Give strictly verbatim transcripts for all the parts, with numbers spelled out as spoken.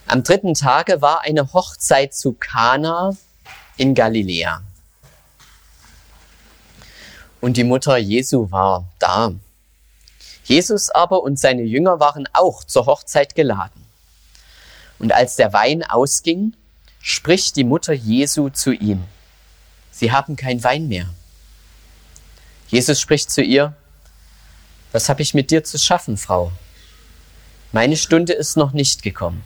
Am dritten Tage war eine Hochzeit zu Kana in Galiläa. Und die Mutter Jesu war da. Jesus aber und seine Jünger waren auch zur Hochzeit geladen. Und als der Wein ausging, spricht die Mutter Jesu zu ihm: Sie haben kein Wein mehr. Jesus spricht zu ihr: Was habe ich mit dir zu schaffen, Frau? Meine Stunde ist noch nicht gekommen.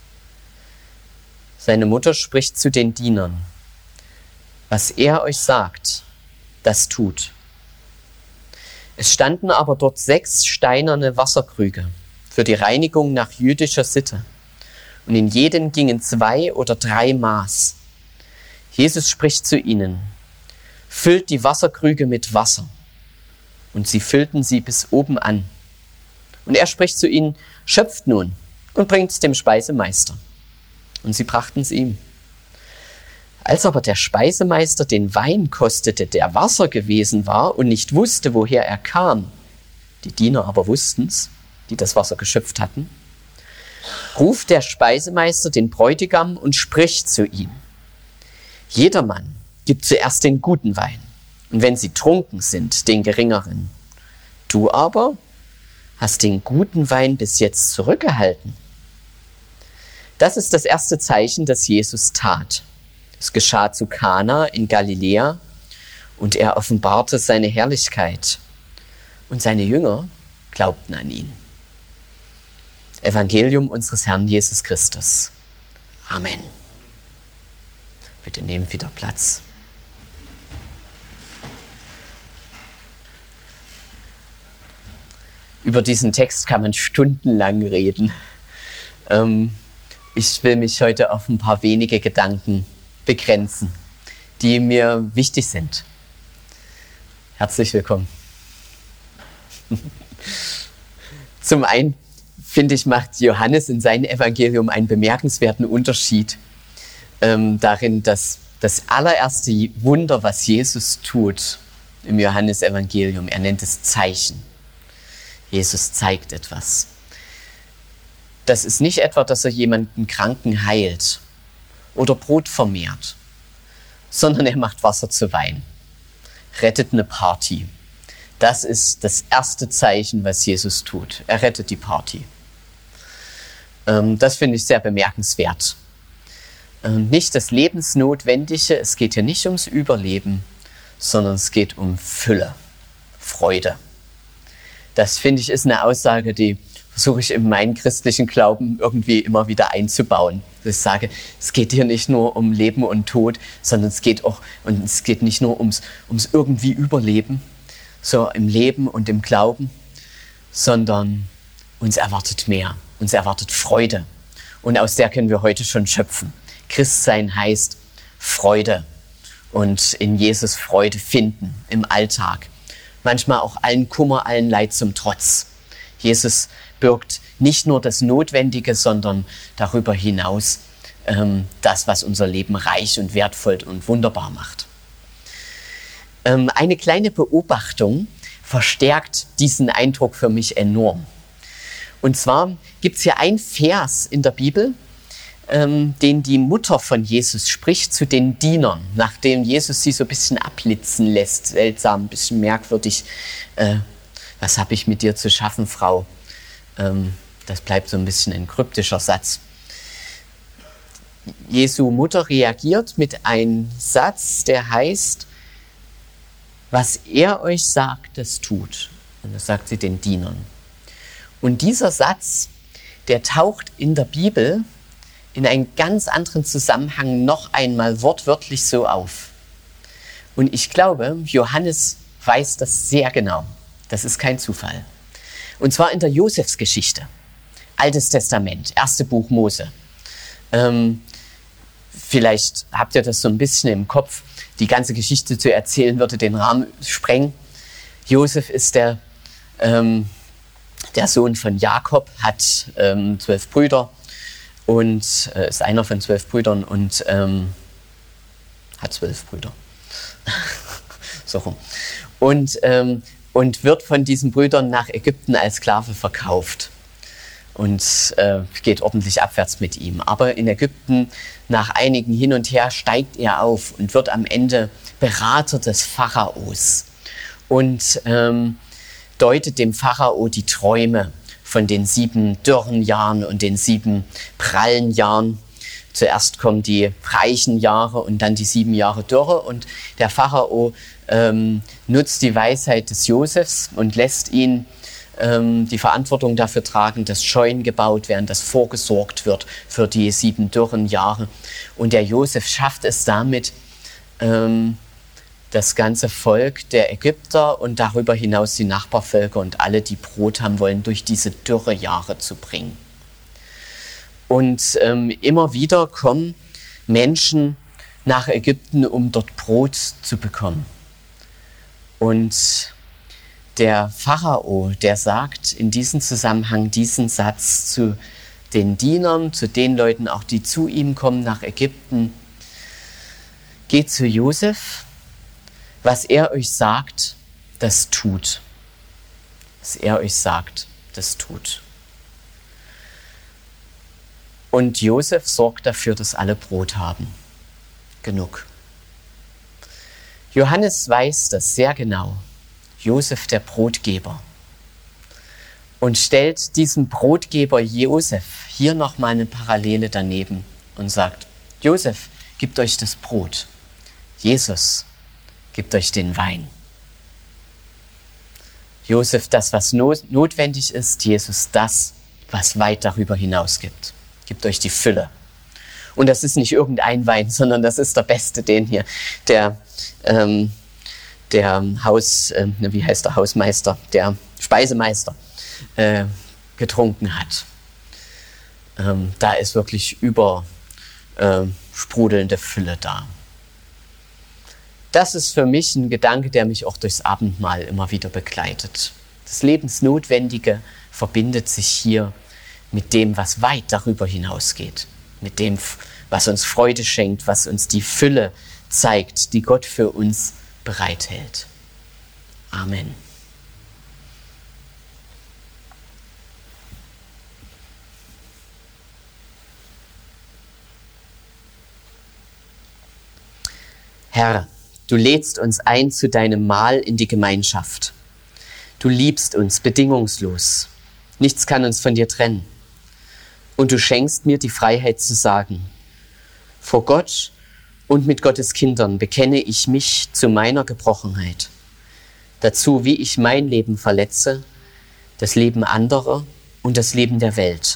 Seine Mutter spricht zu den Dienern: Was er euch sagt, das tut. Es standen aber dort sechs steinerne Wasserkrüge für die Reinigung nach jüdischer Sitte. Und in jeden gingen zwei oder drei Maß. Jesus spricht zu ihnen: Füllt die Wasserkrüge mit Wasser. Und sie füllten sie bis oben an. Und er spricht zu ihnen: Schöpft nun und bringt es dem Speisemeister. Und sie brachten es ihm. Als aber der Speisemeister den Wein kostete, der Wasser gewesen war, und nicht wusste, woher er kam, die Diener aber wussten's, die das Wasser geschöpft hatten, ruft der Speisemeister den Bräutigam und spricht zu ihm: Jedermann gibt zuerst den guten Wein, und wenn sie trunken sind, den geringeren. Du aber hast den guten Wein bis jetzt zurückgehalten. Das ist das erste Zeichen, das Jesus tat. Es geschah zu Kana in Galiläa, und er offenbarte seine Herrlichkeit. Und seine Jünger glaubten an ihn. Evangelium unseres Herrn Jesus Christus. Amen. Bitte nehmt wieder Platz. Über diesen Text kann man stundenlang reden. Ähm, ich will mich heute auf ein paar wenige Gedanken begrenzen, die mir wichtig sind. Herzlich willkommen. Zum einen, finde ich, macht Johannes in seinem Evangelium einen bemerkenswerten Unterschied ähm, darin, dass das allererste Wunder, was Jesus tut im Johannesevangelium, er nennt es Zeichen. Jesus zeigt etwas. Das ist nicht etwa, dass er jemanden Kranken heilt oder Brot vermehrt, sondern er macht Wasser zu Wein, rettet eine Party. Das ist das erste Zeichen, was Jesus tut. Er rettet die Party. Ähm, das finde ich sehr bemerkenswert. Ähm, nicht das Lebensnotwendige, es geht hier nicht ums Überleben, sondern es geht um Fülle, Freude. Das, finde ich, ist eine Aussage, die versuche ich in meinen christlichen Glauben irgendwie immer wieder einzubauen. Dass ich sage, es geht hier nicht nur um Leben und Tod, sondern es geht auch, und es geht nicht nur ums, ums irgendwie Überleben, so im Leben und im Glauben, sondern uns erwartet mehr, uns erwartet Freude. Und aus der können wir heute schon schöpfen. Christsein heißt Freude und in Jesus Freude finden im Alltag. Manchmal auch allen Kummer, allen Leid zum Trotz. Jesus birgt nicht nur das Notwendige, sondern darüber hinaus ähm, das, was unser Leben reich und wertvoll und wunderbar macht. Ähm, eine kleine Beobachtung verstärkt diesen Eindruck für mich enorm. Und zwar gibt es hier einen Vers in der Bibel, ähm, den die Mutter von Jesus spricht zu den Dienern, nachdem Jesus sie so ein bisschen abblitzen lässt, seltsam, ein bisschen merkwürdig. Äh, was habe ich mit dir zu schaffen, Frau? Ähm, das bleibt so ein bisschen ein kryptischer Satz. Jesu Mutter reagiert mit einem Satz, der heißt: Was er euch sagt, das tut. Und das sagt sie den Dienern. Und dieser Satz, der taucht in der Bibel in einem ganz anderen Zusammenhang noch einmal wortwörtlich so auf. Und ich glaube, Johannes weiß das sehr genau. Das ist kein Zufall. Und zwar in der Josefsgeschichte. Altes Testament, erste Buch Mose. Ähm, vielleicht habt ihr das so ein bisschen im Kopf. Die ganze Geschichte zu erzählen, würde den Rahmen sprengen. Josef ist der, ähm, der Sohn von Jakob, hat ähm, zwölf Brüder und äh, ist einer von zwölf Brüdern und ähm, hat zwölf Brüder. so rum. Und, ähm, und wird von diesen Brüdern nach Ägypten als Sklave verkauft. und äh, geht ordentlich abwärts mit ihm. Aber in Ägypten, nach einigen Hin und Her, steigt er auf und wird am Ende Berater des Pharaos und ähm, deutet dem Pharao die Träume von den sieben dürren Jahren und den sieben prallen Jahren. Zuerst kommen die reichen Jahre und dann die sieben Jahre Dürre. Und der Pharao ähm, nutzt die Weisheit des Josefs und lässt ihn ähm, die Verantwortung dafür tragen, dass Scheunen gebaut werden, dass vorgesorgt wird für die sieben dürren Jahre. Und der Josef schafft es damit, ähm, das ganze Volk der Ägypter und darüber hinaus die Nachbarvölker und alle, die Brot haben wollen, durch diese Dürrejahre zu bringen. Und ähm, immer wieder kommen Menschen nach Ägypten, um dort Brot zu bekommen. Und der Pharao, der sagt in diesem Zusammenhang diesen Satz zu den Dienern, zu den Leuten auch, die zu ihm kommen nach Ägypten: Geht zu Josef, was er euch sagt, das tut. Was er euch sagt, das tut. Und Josef sorgt dafür, dass alle Brot haben. Genug. Johannes weiß das sehr genau. Josef, der Brotgeber. Und stellt diesem Brotgeber Josef hier nochmal eine Parallele daneben und sagt: Josef gibt euch das Brot. Jesus gibt euch den Wein. Josef das, was not- notwendig ist. Jesus das, was weit darüber hinaus gibt. Gibt euch die Fülle. Und das ist nicht irgendein Wein, sondern das ist der beste, den hier der, ähm, der Haus, äh, wie heißt der Hausmeister, der Speisemeister äh, getrunken hat. Ähm, da ist wirklich über äh, sprudelnde Fülle da. Das ist für mich ein Gedanke, der mich auch durchs Abendmahl immer wieder begleitet. Das Lebensnotwendige verbindet sich hier mit dem, was weit darüber hinausgeht. Mit dem, was uns Freude schenkt, was uns die Fülle zeigt, die Gott für uns bereithält. Amen. Herr, du lädst uns ein zu deinem Mahl in die Gemeinschaft. Du liebst uns bedingungslos. Nichts kann uns von dir trennen. Und du schenkst mir die Freiheit zu sagen: Vor Gott und mit Gottes Kindern bekenne ich mich zu meiner Gebrochenheit. Dazu, wie ich mein Leben verletze, das Leben anderer und das Leben der Welt.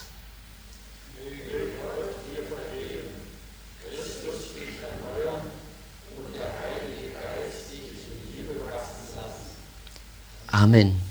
Amen.